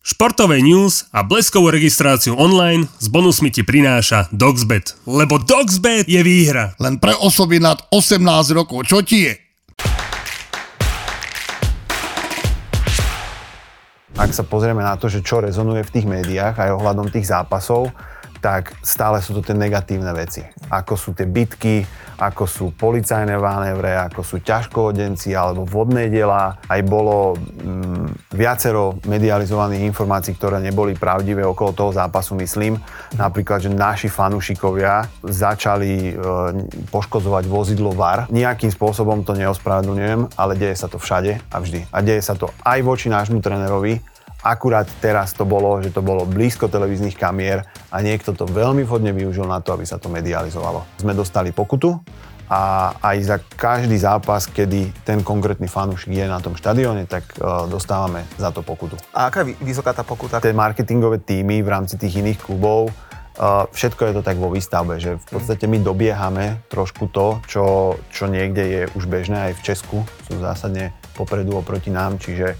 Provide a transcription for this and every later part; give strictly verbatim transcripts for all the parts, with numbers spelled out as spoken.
Športové news a bleskovú registráciu online s bonusmi ti prináša Doxbet. Lebo Doxbet je výhra. Len pre osoby nad osemnásť rokov. Čo ti je? Ak sa pozrieme na to, že čo rezonuje v tých médiách aj ohľadom tých zápasov, tak stále sú to tie negatívne veci. Ako sú tie bitky, ako sú policajné manévre, ako sú ťažkohodenci alebo vodné diela. Aj bolo mm, viacero medializovaných informácií, ktoré neboli pravdivé okolo toho zápasu, myslím. Napríklad, že naši fanúšikovia začali e, poškodzovať vozidlo VAR. Nejakým spôsobom to neospravedlňujem, ale deje sa to všade a vždy. A deje sa to aj voči nášmu trénerovi. Akurát teraz to bolo, že to bolo blízko televíznych kamier a niekto to veľmi vhodne využil na to, aby sa to medializovalo. Sme dostali pokutu a aj za každý zápas, kedy ten konkrétny fanúšik je na tom štadióne, tak uh, dostávame za to pokutu. A aká je vysoká tá pokuta? Tie marketingové tímy v rámci tých iných klubov, uh, všetko je to tak vo výstavbe, že v podstate my dobiehame trošku to, čo, čo niekde je už bežné aj v Česku. Sú zásadne popredu oproti nám, čiže...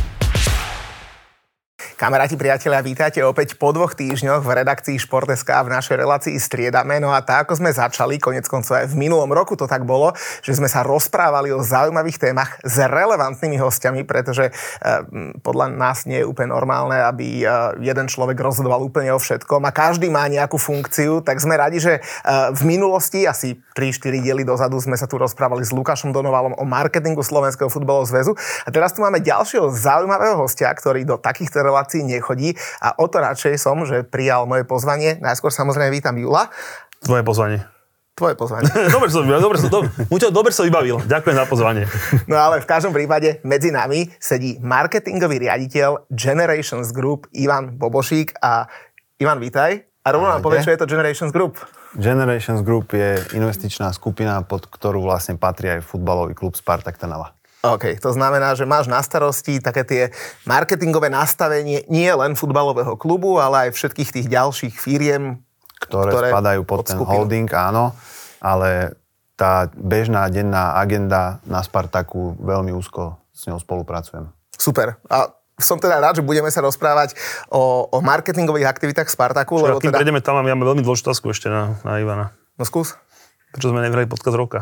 Kamaráti, priatelia, vítajte opäť po dvoch týždňoch v redakcii Šport.sk v našej relácii Striedame. No a tak, ako sme začali, koniec koncov aj v minulom roku to tak bolo, že sme sa rozprávali o zaujímavých témach s relevantnými hostiami, pretože eh, podľa nás nie je úplne normálne, aby eh, jeden človek rozhodoval úplne o všetkom a každý má nejakú funkciu, tak sme radi, že eh, v minulosti, asi tri štyri diely dozadu, sme sa tu rozprávali s Lukášom Donovalom o marketingu Slovenského futbalového zväzu a teraz tu máme ďalšieho zaujímavého hostia, ktorý do takýchto relácií nechodí a o to radšej som, že prijal moje pozvanie. Najskôr samozrejme vítam Jula. Tvoje pozvanie. Tvoje pozvanie. dobre som vybavil, dobre som, do, dobre som vybavil. Ďakujem za pozvanie. No ale v každom prípade medzi nami sedí marketingový riaditeľ Generations Group Ivan Bobošík a Ivan, vítaj. A rovno nám povedz, čo je to Generations Group. Generations Group je investičná skupina, pod ktorú vlastne patrí aj futbalový klub Spartak Trnava. OK, to znamená, že máš na starosti také tie marketingové nastavenie nie len futbalového klubu, ale aj všetkých tých ďalších firiem, ktoré, ktoré spadajú pod, pod ten skupinu. Holding, áno, ale tá bežná denná agenda na Spartaku, veľmi úzko s ňou spolupracujem. Super. A som teda rád, že budeme sa rozprávať o, o marketingových aktivitách Spartaku. Čo, lebo kým teda... prejdeme tam, máme veľmi dôležitú otázku ešte na, na Ivana. No skús. Prečo sme nevyhrali podcast roka?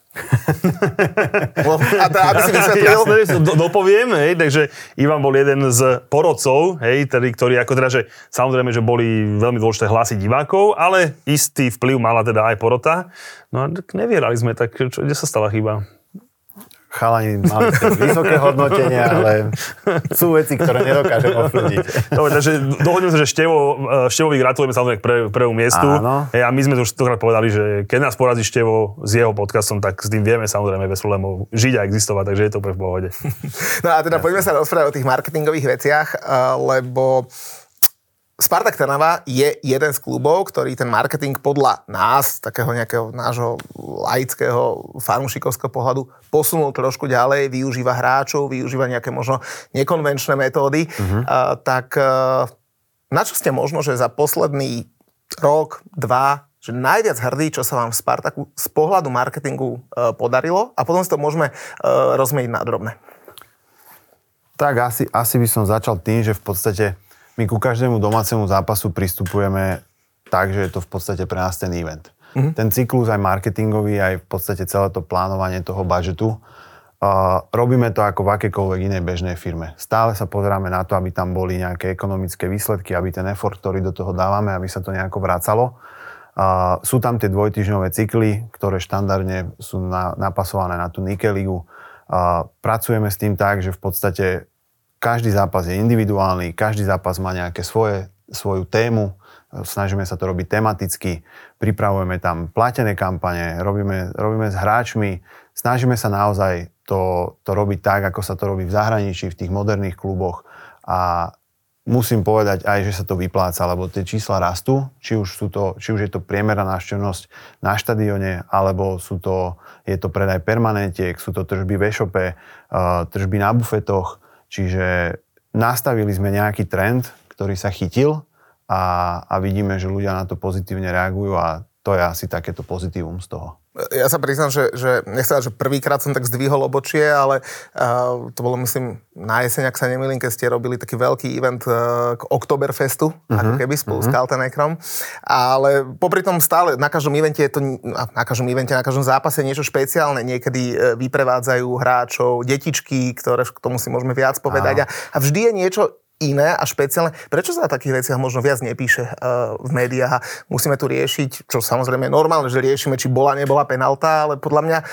A teda, aby si vysvetlil... Jasné, do, dopoviem, hej, takže Ivan bol jeden z porodcov, hej, tedy, ktorí ako teda, že samozrejme, že boli veľmi dôležité hlasy divákov, ale istý vplyv mala teda aj porota. No a tak nevyhrali sme, tak čo, kde sa stala chyba? Chalani mali vysoké hodnotenie, ale sú veci, ktoré nedokážem ovplyvniť. Dobre, takže dohodneme sa, že Števo, Števovi gratulujeme samozrejme k prv, prvému miestu. Áno. A my sme to už stokrát povedali, že keď nás porazí Števo s jeho podcastom, tak s tým vieme samozrejme bez problémov žiť a existovať, takže je to úplne v pohode. No a teda poďme sa rozprávať o tých marketingových veciach, lebo Spartak Trnava je jeden z klubov, ktorý ten marketing podľa nás, takého nejakého nášho laického fanúšikovského pohľadu, posunul trošku ďalej, využíva hráčov, využíva nejaké možno nekonvenčné metódy. Uh-huh. Uh, tak uh, na čo ste možno, že za posledný rok, dva, že najviac hrdí, čo sa vám v Spartaku z pohľadu marketingu uh, podarilo a potom si to môžeme uh, rozmeniť na drobné. Tak asi, asi by som začal tým, že v podstate my ku každému domácemu zápasu pristupujeme tak, že je to v podstate pre nás ten event. Mm-hmm. Ten cyklus aj marketingový, aj v podstate celé to plánovanie toho budžetu, uh, robíme to ako v akejkoľvek inej bežnej firme. Stále sa pozeráme na to, aby tam boli nejaké ekonomické výsledky, aby ten effort, ktorý do toho dávame, aby sa to nejako vracalo. Uh, sú tam tie dvojtýždňové cykly, ktoré štandardne sú na, napasované na tú Nike ligu. Uh, pracujeme s tým tak, že v podstate každý zápas je individuálny, každý zápas má nejaké svoje, svoju tému, snažíme sa to robiť tematicky, pripravujeme tam platené kampane, robíme, robíme s hráčmi, snažíme sa naozaj to, to robiť tak, ako sa to robí v zahraničí, v tých moderných kluboch a musím povedať aj, že sa to vypláca, lebo tie čísla rastú, či už, sú to, či už je to priemerná návštevnosť na štadióne, alebo sú to, je to predaj permanentiek, sú to tržby v e-shope, tržby na bufetoch. Čiže nastavili sme nejaký trend, ktorý sa chytil a, a vidíme, že ľudia na to pozitívne reagujú a to je asi takéto pozitívum z toho. Ja sa priznám, že, že nechcem, že prvýkrát som tak zdvihol obočie, ale uh, to bolo, myslím, na jeseň, ak sa nemýlim, keď ste robili taký veľký event uh, k Oktoberfestu, uh-huh, ako keby spolu uh-huh. s Kaltenekrom. Ale popri tom stále, na každom evente je to, na každom evente, na každom zápase niečo špeciálne. Niekedy vyprevádzajú hráčov, detičky, ktoré k tomu si môžeme viac povedať. A, a vždy je niečo iné a špeciálne. Prečo sa na takých veciach možno viac nepíše uh, v médiách? Musíme tu riešiť, čo samozrejme je normálne, že riešime, či bola, nebola penálta, ale podľa mňa,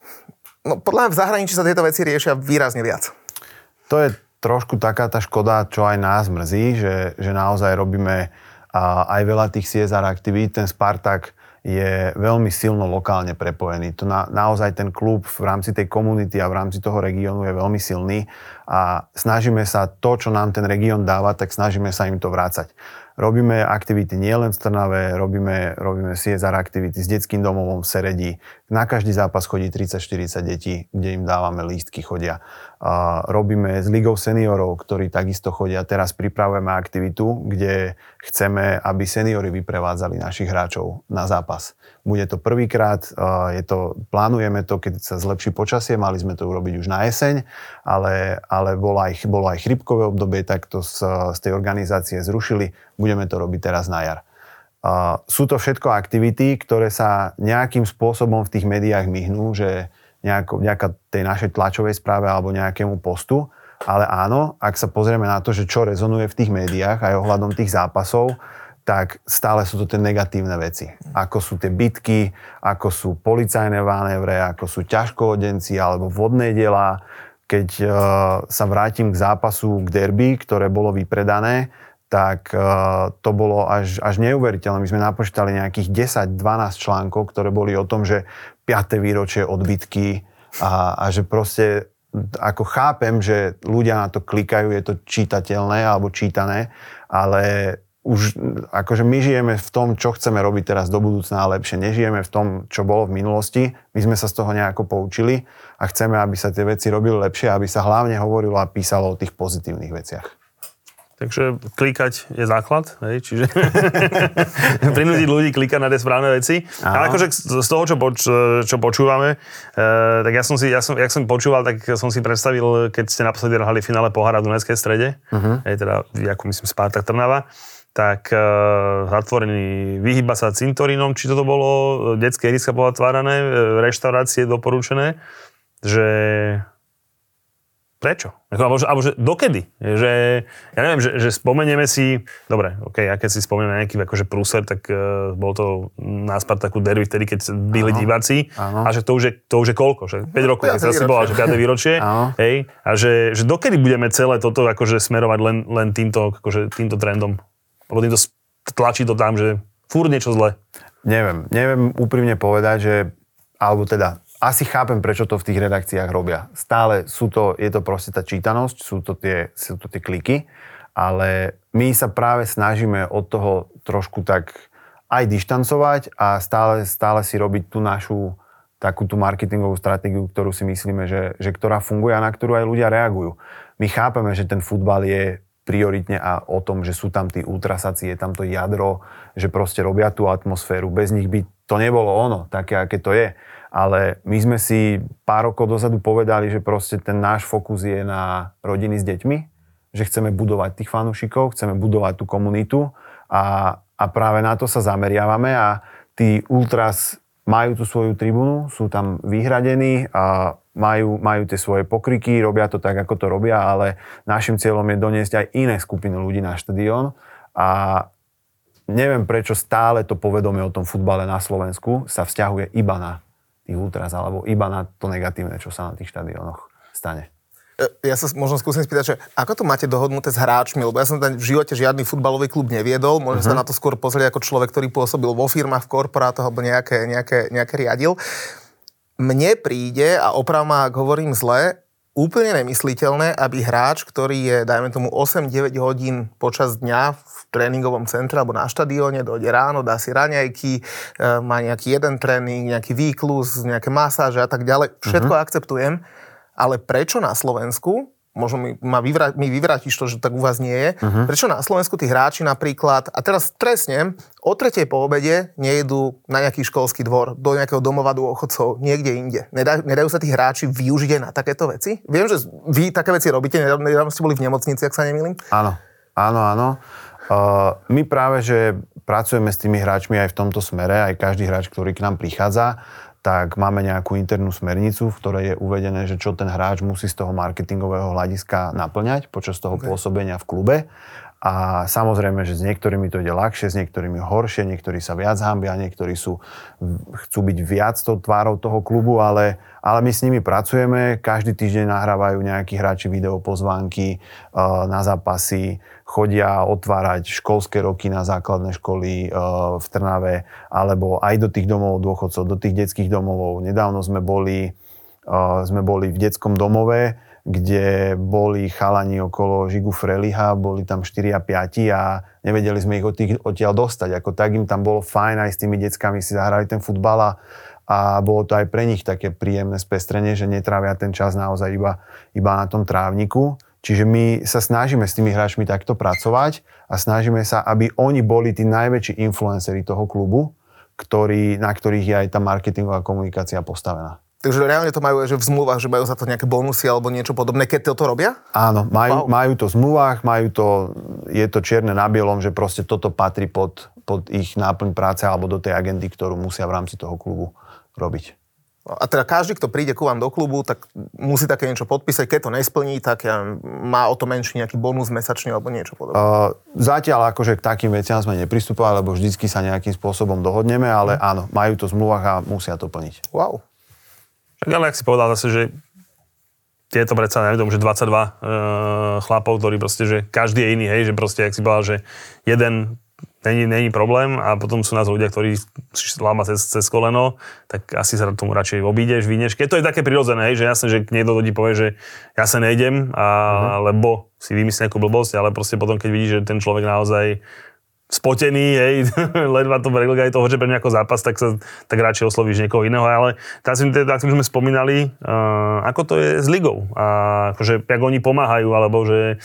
no podľa mňa v zahraničí sa tieto veci riešia výrazne viac. To je trošku taká tá škoda, čo aj nás mrzí, že, že naozaj robíme uh, aj veľa tých C S R aktivít. Ten Spartak je veľmi silno lokálne prepojený. To na, naozaj ten klub v rámci tej komunity a v rámci toho regiónu je veľmi silný a snažíme sa to, čo nám ten región dáva, tak snažíme sa im to vrácať. Robíme aktivity nielen v Trnave, robíme, robíme C S R aktivity s detským domovom v Seredi. Na každý zápas chodí tridsať štyridsať detí, kde im dávame lístky, chodia. Uh, robíme s Ligou seniorov, ktorí takisto chodia. Teraz pripravujeme aktivitu, kde chceme, aby seniori vyprevádzali našich hráčov na zápas. Bude to prvýkrát, uh, je to, plánujeme to, keď sa zlepší počasie, mali sme to urobiť už na jeseň, ale, ale bolo, aj, bolo aj chrípkové obdobie, tak to z, z tej organizácie zrušili. Budeme to robiť teraz na jar. Uh, sú to všetko aktivity, ktoré sa nejakým spôsobom v tých médiách myhnú, že nejako, nejaká tej našej tlačovej správe alebo nejakému postu, ale áno, ak sa pozrieme na to, že čo rezonuje v tých médiách aj ohľadom tých zápasov, tak stále sú to tie negatívne veci. Ako sú tie bitky, ako sú policajné manévre, ako sú ťažkohodenci alebo vodné diela. Keď uh, sa vrátim k zápasu, k derby, ktoré bolo vypredané, tak uh, to bolo až, až neuveriteľné. My sme napočítali nejakých desať dvanásť článkov, ktoré boli o tom, že piate výročie odbytky a, a že proste ako chápem, že ľudia na to klikajú, je to čitateľné alebo čítané, ale už akože my žijeme v tom, čo chceme robiť teraz do budúcna lepšie. Nežijeme v tom, čo bolo v minulosti. My sme sa z toho nejako poučili a chceme, aby sa tie veci robili lepšie, aby sa hlavne hovorilo a písalo o tých pozitívnych veciach. Takže klikať je základ, hej? Čiže prinútiť ľudí klikať na tie správne veci. Ale akože z toho, čo, poč- čo počúvame, e, tak ja som si, ja som, jak som počúval, tak som si predstavil, keď ste naposledy hrali finále pohára v Dunajskej Strede, uh-huh. hej, teda, ako myslím, Spartak Trnava, tak e, zatvorený, vyhýba sa cintorínom, či toto bolo detské ihriska povatvárané, reštaurácie doporučené, že... Prečo? Alebo, alebo že dokedy? Že, ja neviem, že, že spomenieme si, dobre, okej, okay, ja keď si spomenieme nejaký akože prúser, tak uh, bol to na Spartaku derby vtedy, keď byli diváci, áno. A že to už je, to už je koľko? Že päť rokov, keď sa si bola, že piate výročie, hej, a že, že dokedy budeme celé toto akože smerovať len, len týmto, akože týmto trendom? Alebo týmto tlačí to tam, že furt niečo zle? Neviem, neviem úprimne povedať, že, alebo teda, asi chápem, prečo to v tých redakciách robia. Stále sú to, je to proste tá čítanosť, sú to tie, sú to tie kliky, ale my sa práve snažíme od toho trošku tak aj dištancovať a stále, stále si robiť tú našu takú tú marketingovú stratégiu, ktorú si myslíme, že, že ktorá funguje a na ktorú aj ľudia reagujú. My chápeme, že ten futbal je prioritne a o tom, že sú tam tí ultrasaci, je tam to jadro, že proste robia tú atmosféru. Bez nich by to nebolo ono, také, aké to je. Ale my sme si pár rokov dozadu povedali, že proste ten náš fokus je na rodiny s deťmi, že chceme budovať tých fanúšikov, chceme budovať tú komunitu a, a práve na to sa zameriavame a tí ultras majú tú svoju tribúnu, sú tam vyhradení a majú, majú tie svoje pokriky, robia to tak, ako to robia, ale našim cieľom je doniesť aj iné skupiny ľudí na štadión a neviem, prečo stále to povedomie o tom futbale na Slovensku sa vzťahuje iba na tých ultras, alebo iba na to negatívne, čo sa na tých štadiónoch stane. Ja sa možno skúsim spýtať, že ako to máte dohodnuté s hráčmi, lebo ja som tam v živote žiadny futbalový klub neviedol, môžem uh-huh. sa na to skôr pozrieť ako človek, ktorý pôsobil vo firmách, v korporátoch, alebo nejaké, nejaké, nejaké riadil. Mne príde, a oprav ma, ak hovorím zle, úplne nemysliteľné, aby hráč, ktorý je, dajme tomu, osem deväť hodín počas dňa v tréningovom centre alebo na štadióne, dojde ráno, dá si raňajky, má nejaký jeden tréning, nejaký výklus, nejaké masáže a tak ďalej. Všetko uh-huh. akceptujem, ale prečo na Slovensku možno mi, ma vyvra, mi vyvrátiš to, že tak u vás nie je. Uh-huh. Prečo na Slovensku tí hráči napríklad, a teraz trestnem, o tretej po obede nejedú na nejaký školský dvor, do nejakého domova dôchodcov, niekde inde. Nedá, nedajú sa tí hráči využiť aj na takéto veci? Viem, že vy také veci robíte, nedávno ste boli v nemocnici, ak sa nemýlim. Áno, áno, áno. Uh, my práve, že pracujeme s tými hráčmi aj v tomto smere, aj každý hráč, ktorý k nám prichádza, tak máme nejakú internú smernicu, v ktorej je uvedené, že čo ten hráč musí z toho marketingového hľadiska naplňať počas toho okay. pôsobenia v klube. A samozrejme, že s niektorými to ide ľahšie, s niektorými horšie, niektorí sa viac hanbia, niektorí sú, chcú byť viac tou tvárou toho klubu, ale, ale my s nimi pracujeme. Každý týždeň nahrávajú nejakí hráči videopozvánky uh, na zápasy, chodia otvárať školské roky na základné školy uh, v Trnave, alebo aj do tých domov dôchodcov, do tých detských domovov. Nedávno sme boli, uh, sme boli v detskom domove, kde boli chalani okolo Žigu Freliha, boli tam štyri a päť a nevedeli sme ich od tých, odtiaľ dostať. Ako tak im tam bolo fajn, aj s tými deckami si zahrali ten futbal a, a bolo to aj pre nich také príjemné spestrenie, že netrávia ten čas naozaj iba, iba na tom trávniku. Čiže my sa snažíme s tými hráčmi takto pracovať a snažíme sa, aby oni boli tí najväčší influenceri toho klubu, ktorý, na ktorých je aj tá marketingová komunikácia postavená. Takže reálne to majú, že v zmluvách, že majú za to nejaké bonusy alebo niečo podobné, keď to robia? Áno, majú, wow. majú to v zmluvách, majú to, je to čierne na bielom, že proste toto patrí pod, pod ich náplň práce alebo do tej agendy, ktorú musia v rámci toho klubu robiť. A teda každý, kto príde ku vám do klubu, tak musí také niečo podpísať. Keď to nesplní, tak ja, má o to menší nejaký bonus mesačný alebo niečo podobné. Uh, zatiaľ akože k takým veciam sme nepristupovali, lebo vždycky sa nejakým spôsobom dohodneme, ale mm. áno, majú to v zmluvách a musia to plniť. Wow. Ale ak si povedal zase, že tieto predsa, neviem, že dvadsaťdva uh, chlapov, ktorí proste, že každý je iný, hej, že proste, ak si povedal, že jeden Není, není problém a potom sú nás ľudia, ktorí láma cez, cez koleno, tak asi sa tomu radšej obídeš, vyjdeš. Keď to je také prirodzené, hej, že jasné, že niekto ľudí povie, že ja sa nejdem, a, uh-huh. lebo si vymyslí nejakú blbosť, ale proste potom, keď vidíš, že ten človek naozaj spotený, hej, ledva to preglga aj toho, že pre nejaký zápas, tak sa tak radšej oslovíš niekoho iného. Ale tak ako sme spomínali, uh, ako to je s ligou. A akože, jak oni pomáhajú, alebo že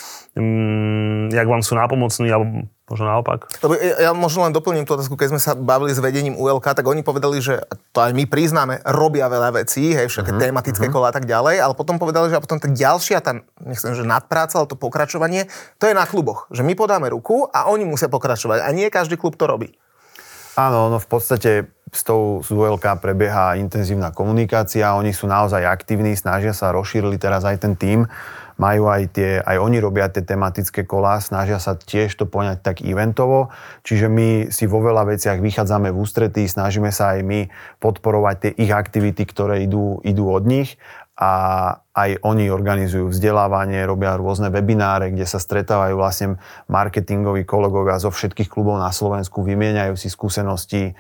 um, jak vám sú nápomocní, alebo možno naopak. Ja, ja možno len doplním tú otázku, keď sme sa bavili s vedením ú el ká, tak oni povedali, že to aj my priznáme, robia veľa vecí, hej, všetké uh-huh, tematické uh-huh. kola a tak ďalej, ale potom povedali, že a potom tá ďalšia, tá, nechcem, že nadpráca, ale to pokračovanie, to je na kluboch. Že my podáme ruku a oni musia pokračovať. A nie každý klub to robí. Áno, no v podstate s tou z ú el ká prebieha intenzívna komunikácia, oni sú naozaj aktívni, snažia sa, rozšírili teraz aj ten tím, majú aj tie, aj oni robia tie tematické kolá, snažia sa tiež to poňať tak eventovo, čiže my si vo veľa veciach vychádzame v ústretí, snažíme sa aj my podporovať tie ich aktivity, ktoré idú, idú od nich a aj oni organizujú vzdelávanie, robia rôzne webináre, kde sa stretávajú vlastne marketingoví kolegovia zo všetkých klubov na Slovensku, vymieňajú si skúsenosti,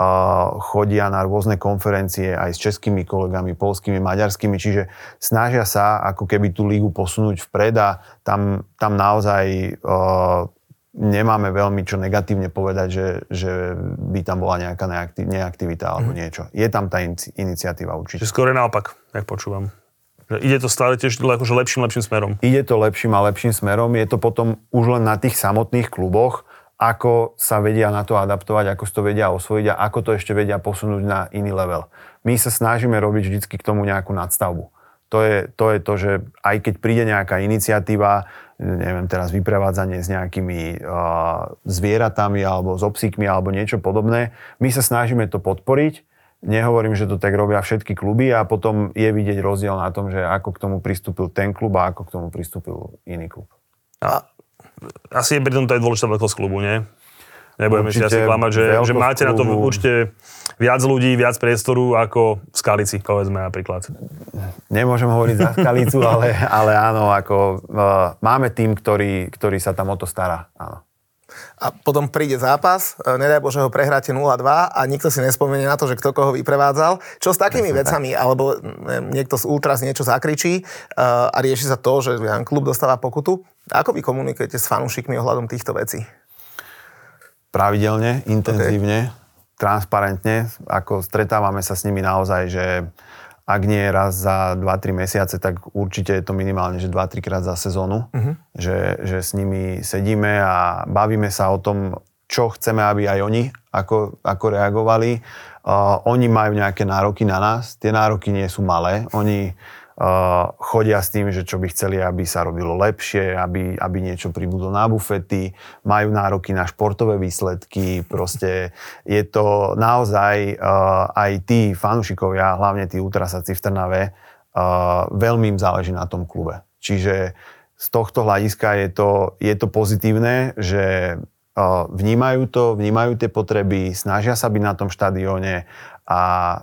chodia na rôzne konferencie aj s českými kolegami, poľskými, maďarskými, čiže snažia sa ako keby tú lígu posunúť vpred a tam, tam naozaj uh, nemáme veľmi čo negatívne povedať, že, že by tam bola nejaká neaktiv, neaktivita alebo mm. niečo. Je tam tá in, iniciatíva určite. Čiže skôr je naopak, jak počúvam. Ide to stále tiež akože lepším, lepším smerom. Ide to lepším a lepším smerom. Je to potom už len na tých samotných kluboch, ako sa vedia na to adaptovať, ako si to vedia osvojiť a ako to ešte vedia posunúť na iný level. My sa snažíme robiť vždycky k tomu nejakú nadstavbu. To je to, je to že aj keď príde nejaká iniciatíva, neviem teraz vyprevádzanie s nejakými uh, zvieratami alebo s obsíkmi alebo niečo podobné, my sa snažíme to podporiť. Nehovorím, že to tak robia všetky kluby a potom je vidieť rozdiel na tom, že ako k tomu pristúpil ten klub a ako k tomu pristúpil iný klub. A asi je pri tom to aj dôležitá veľkosť klubu, nie? Nebudeme si asi klamať, že, že máte klubu. Na to určite viac ľudí, viac priestoru ako v Skalici, povedzme napríklad. Nemôžem hovoriť za Skalicu, ale, ale áno, ako, uh, máme tým, ktorý, ktorý sa tam o to stará, áno. A potom príde zápas, nedaj Bože ho prehráte nula dva a nikto si nespomenie na to, že kto koho vyprevádzal. Čo s takými Presne vecami, tak. Alebo niekto z ultras niečo zakričí uh, a rieši sa to, že klub dostáva pokutu. Ako vy komunikujete s fanúšikmi ohľadom týchto vecí? Pravidelne, intenzívne, okay. transparentne. Ako stretávame sa s nimi naozaj, že ak nie raz za dva tri mesiace, tak určite je to minimálne, že dva tri krát za sezónu, uh-huh. že, že s nimi sedíme a bavíme sa o tom, čo chceme, aby aj oni ako, ako reagovali. Uh, oni majú nejaké nároky na nás, tie nároky nie sú malé, oni uh, chodia s tým, že čo by chceli, aby sa robilo lepšie, aby, aby niečo pribudlo na bufety, majú nároky na športové výsledky, proste je to naozaj uh, aj tí fanúšikovia, hlavne tí ultrasáci v Trnave, uh, veľmi im záleží na tom klube. Čiže z tohto hľadiska je to, je to pozitívne, že vnímajú to, vnímajú tie potreby, snažia sa byť na tom štadióne a,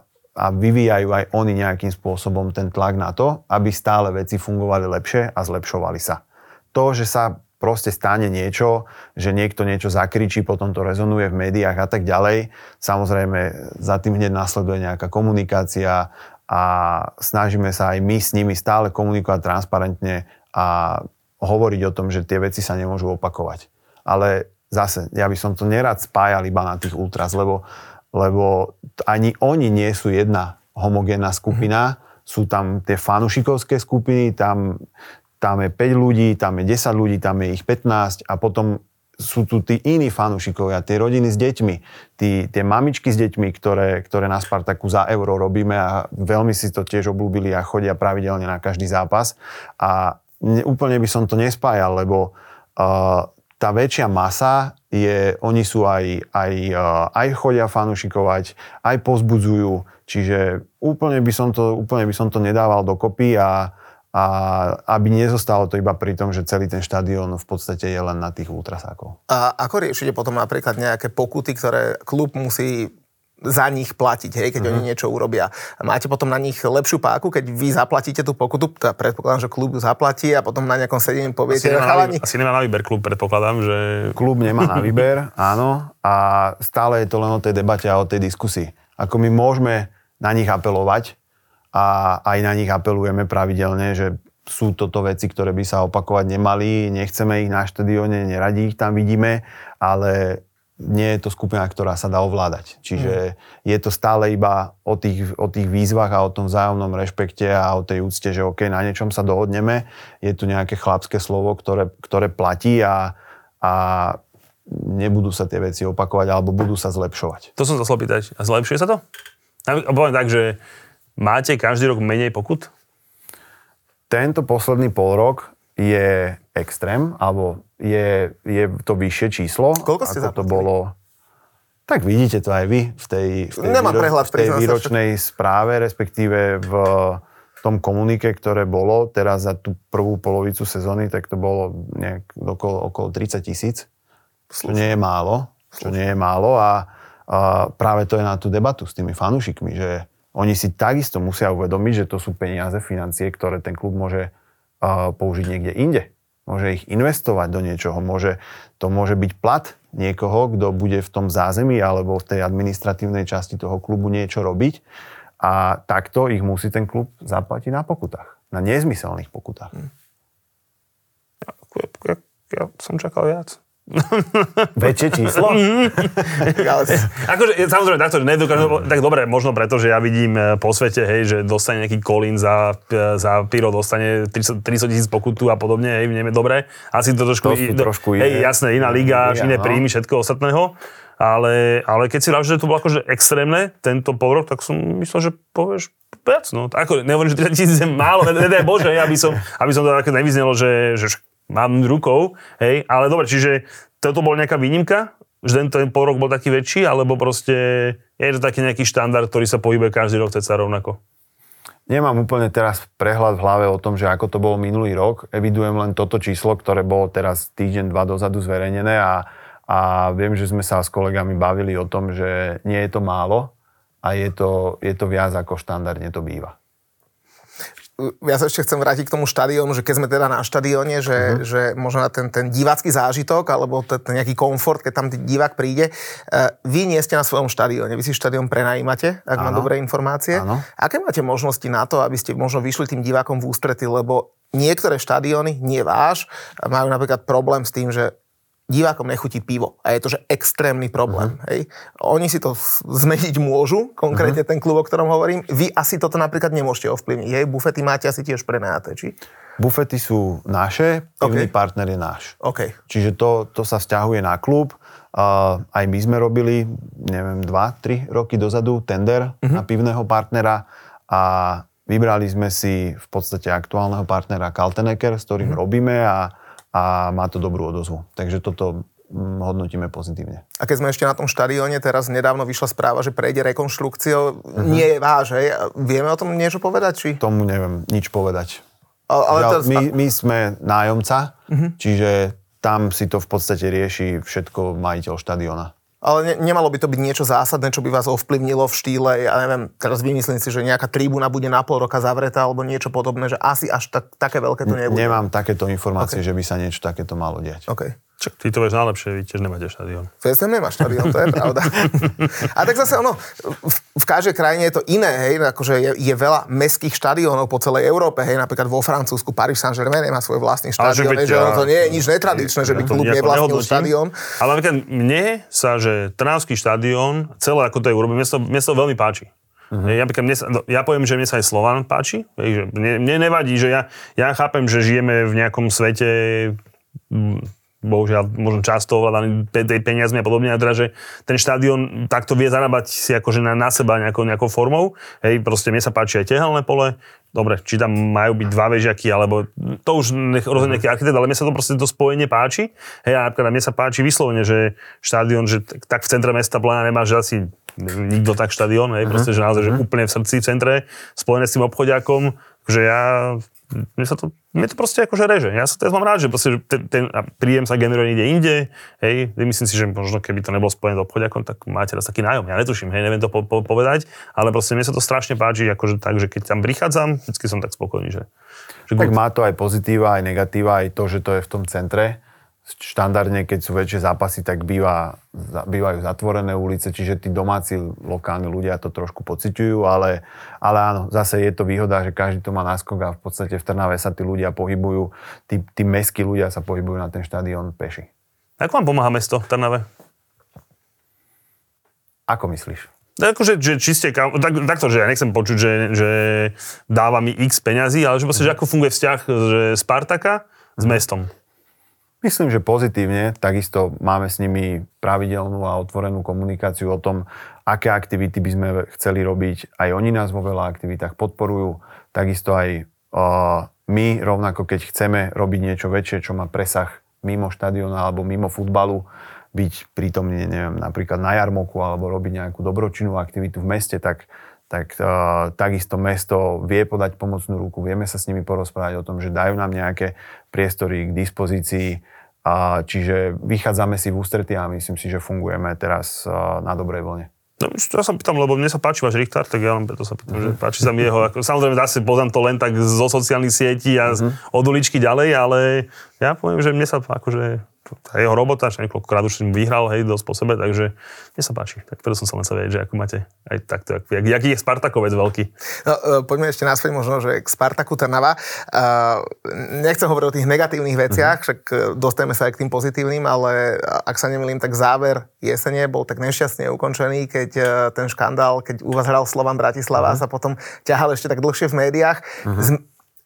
a vyvíjajú aj oni nejakým spôsobom ten tlak na to, aby stále veci fungovali lepšie a zlepšovali sa. To, že sa proste stane niečo, že niekto niečo zakričí, potom to rezonuje v médiách a tak ďalej, samozrejme za tým hneď nasleduje nejaká komunikácia a snažíme sa aj my s nimi stále komunikovať transparentne a hovoriť o tom, že tie veci sa nemôžu opakovať. Ale zase, ja by som to nerad spájal iba na tých ultras, lebo, lebo ani oni nie sú jedna homogénna skupina, mm-hmm. sú tam tie fanušikovské skupiny, tam, tam je päť ľudí, tam je desať ľudí, tam je ich pätnásť a potom sú tu tí iní fanušikovia, tie rodiny s deťmi, tí, tie mamičky s deťmi, ktoré, ktoré na Spartaku za euro robíme a veľmi si to tiež obľúbili a chodia pravidelne na každý zápas a ne, úplne by som to nespájal, lebo uh, tá väčšia masa je, oni sú aj, aj, aj chodia fanúšikovať, aj pozbudzujú, čiže úplne by som to, úplne by som to nedával dokopy a, a aby nezostalo to iba pri tom, že celý ten štadión v podstate je len na tých ultrasákov. A ako riešite potom napríklad nejaké pokuty, ktoré klub musí za nich platiť, hej, keď uh-huh. oni niečo urobia. Máte potom na nich lepšiu páku, keď vy zaplatíte tú pokutu, teda predpokladám, že klub ju zaplatí a potom na nejakom sedení poviete, asi chalani. Asi nemá na výber klub, predpokladám, že... Klub nemá na výber, áno, a stále je to len o tej debate a o tej diskusii. Ako my môžeme na nich apelovať a aj na nich apelujeme pravidelne, že sú toto veci, ktoré by sa opakovať nemali, nechceme ich na štadióne, neradi ich tam vidíme, ale nie je to skupina, ktorá sa dá ovládať. Čiže mm. je to stále iba o tých, o tých výzvach a o tom vzájomnom rešpekte a o tej úcte, že OK, na niečom sa dohodneme, je tu nejaké chlapské slovo, ktoré, ktoré platí a, a nebudú sa tie veci opakovať alebo budú sa zlepšovať. To som sa chcel pýtať. A zlepšuje sa to? A poviem tak, že máte každý rok menej pokut? Tento posledný pol rok je extrém, alebo je, je to vyššie číslo. Koľko ste ako to bolo. Tak vidíte to aj vy v tej, v tej, Nemám výro, prehľad, v tej výročnej správe, respektíve v tom komunike, ktoré bolo teraz za tú prvú polovicu sezóny, tak to bolo nejak okolo, okolo tridsať tisíc. Čo nie je málo. Čo nie je málo a, a práve to je na tú debatu s tými fanúšikmi, že oni si takisto musia uvedomiť, že to sú peniaze, financie, ktoré ten klub môže uh, použiť niekde inde. Môže ich investovať do niečoho. Môže, to môže byť plat niekoho, kto bude v tom zázemí alebo v tej administratívnej časti toho klubu niečo robiť. A takto ich musí ten klub zaplatiť na pokutách. Na nezmyselných pokutách. Hm. Ja, ja, ja som čakal viac. Väčšie číslo? Akože, samozrejme, takto, nedokážem, tak dobre, možno preto, že ja vidím po svete, hej, že dostane nejaký Colin za, za Piro, dostane tridsať tisíc pokutu a podobne, hej, vieme, dobre. Asi to trošku, to sú trošku hej, iné. jasné, iná liga, iné no. príjmy, všetko ostatného. Ale, ale keď si rád, že to bolo akože extrémne, tento pol rok, tak som myslel, že povieš viac, no. Ako, nehovorím, že tridsať tisíc je málo, nedaj Bože, aby som, aby som to také nevyznelo, že, že mám rukou, hej, ale dobre, čiže toto bol nejaká výnimka, že ten, ten pol rok bol taký väčší, alebo proste je to taký nejaký štandard, ktorý sa pohybuje každý rok ceca rovnako? Nemám úplne teraz prehľad v hlave o tom, že ako to bolo minulý rok. Evidujem len toto číslo, ktoré bolo teraz týždeň, dva dozadu zverejnené a, a viem, že sme sa s kolegami bavili o tom, že nie je to málo a je to, je to viac ako štandardne to býva. Ja sa ešte chcem vrátiť k tomu štadiónu, že keď sme teda na štadióne, že, uh-huh. že možno na ten, ten divácky zážitok, alebo ten, ten nejaký komfort, keď tam divák príde. Vy nie ste na svojom štadióne, vy si štadión prenajímate, ak mám dobré informácie. Áno. Aké máte možnosti na to, aby ste možno vyšli tým divákom v ústrety, lebo niektoré štadióny, nie váš, majú napríklad problém s tým, že divákom nechutí pivo. A je to, že extrémny problém. Uh-huh. Hej? Oni si to zmeniť môžu, konkrétne uh-huh. ten klub, o ktorom hovorím. Vy asi toto napríklad nemôžete ovplyvniť. Hej? Bufety máte asi tiež prenajaté, či? Bufety sú naše, pivný okay. partner je náš. Okay. Čiže to, to sa vzťahuje na klub. Uh, aj my sme robili, neviem, dva tri roky dozadu tender uh-huh. na pivného partnera a vybrali sme si v podstate aktuálneho partnera Kaltenecker, s ktorým uh-huh. robíme a, a má to dobrú odozvu. Takže toto hm, hodnotíme pozitívne. A keď sme ešte na tom štadióne, teraz nedávno vyšla správa, že prejde rekonštrukciou. Uh-huh. Nie je váš, hej? Vieme o tom niečo povedať? Či? Tomu neviem nič povedať. Ale, ale Žiaľ, teraz... my, my sme nájomca, uh-huh. čiže tam si to v podstate rieši všetko majiteľ štadióna. Ale ne, nemalo by to byť niečo zásadné, čo by vás ovplyvnilo v štýle, ja neviem, teraz vymyslím si, že nejaká tribúna bude na pol roka zavretá alebo niečo podobné, že asi až tak, také veľké to nebude. Nemám takéto informácie, okay. že by sa niečo takéto malo diať. Okay. Čak, ty to vieš najlepšie, vy tiež nemáte štadión. Vieš, nemá štadión, to je pravda. A tak zase ono, v, v každej krajine je to iné, hej, akože je, je veľa mestských štadiónov po celej Európe, hej, napríklad vo Francúzsku Paris Saint-Germain má svoj vlastný štadión, že, že ono to nie je nič netradičné, že by klub nevlastnil štadión. Ale napríklad mne sa, že Trnavský štadión, celé ako to je urobené, mne sa, mne sa veľmi páči. Uh-huh. Ja, mne sa, ja poviem, že mne sa aj Slovan páči, že mne, mne nevadí, že ja, ja chápem, že žijeme v nejakom svete, bohužiaľ, možno často ovládaný tej peniazmi a podobne, a teda, že ten štadión takto vie zarábať si akože na, na seba nejakou, nejakou formou. Hej, proste mne sa páči aj tehelné pole. Dobre, či tam majú byť dva vežiaky, alebo to už nech rozhodne nejaký architekt, ale mne sa to proste to spojenie páči. Hej, a napríklad mne sa páči vyslovene, že štadión, že tak v centre mesta Plana nemá, že asi nikto tak štadión, hej, proste, že naozaj, že úplne v srdci, v centre, spojené s tým obchodiakom, že ja... Mne sa to, mne to proste akože reže. Ja sa teraz mám rád, že proste, že ten, ten príjem sa generuje niekde inde, hej, myslím si, že možno keby to nebolo spojené s obchodiakom, tak máte raz taký nájom. Ja netuším, hej, neviem to po, po, povedať, ale proste mne sa to strašne páči, akože tak, že keď tam prichádzam, vždycky som tak spokojný, že... že tak má to aj pozitíva, aj negatíva, aj to, že to je v tom centre. Štandardne, keď sú väčšie zápasy, tak býva, bývajú zatvorené ulice, čiže tí domáci, lokálni ľudia to trošku pociťujú, ale, ale áno, zase je to výhoda, že každý to má náskok a v podstate v Trnave sa tí ľudia pohybujú, tí, tí mestskí ľudia sa pohybujú na ten štadión peši. Ako vám pomáha mesto v Trnave? Ako myslíš? Akože, že či ste, tak, takto, že ja nechcem počuť, že, že dáva mi x peňazí, ale že, že ako funguje vzťah že Spartaka s mestom? Myslím, že pozitívne. Takisto máme s nimi pravidelnú a otvorenú komunikáciu o tom, aké aktivity by sme chceli robiť. Aj oni nás vo veľa aktivitách podporujú. Takisto aj uh, my, rovnako keď chceme robiť niečo väčšie, čo má presah mimo štadióna alebo mimo futbalu, byť prítomný, neviem, napríklad na jarmoku alebo robiť nejakú dobročinnú aktivitu v meste, tak, tak uh, takisto mesto vie podať pomocnú ruku. Vieme sa s nimi porozprávať o tom, že dajú nám nejaké priestory k dispozícii. A čiže vychádzame si v ústretí a myslím si, že fungujeme teraz na dobrej vlne. No, ja sa pýtam, lebo mne sa páči váš Richtár, tak ja len preto sa pýtam, mm-hmm. že páči sa mi jeho. Ako, samozrejme, zase poznám to len tak zo sociálnych sietí a mm-hmm. od uličky ďalej, ale ja poviem, že mne sa akože tá jeho robota, že niekoľkokrát už som vyhral, hej, dosť po sebe, takže mne sa páči. Tak preto som sa len sa vedieť, že ako máte aj takto, jak, jaký je Spartakovec veľký. No, poďme ešte naspäť možno, že k Spartaku Trnava. Uh, nechcem hovoriť o tých negatívnych veciach, mm-hmm. však dostaneme sa aj k tým pozitívnym, ale ak sa nemýlim, tak záver jesene bol tak nešťastne ukončený, keď uh, ten škandál, keď u vás hral Slovan Bratislava mm-hmm. a sa potom ťahal ešte tak dlhšie v médiách. Mm-hmm. Z...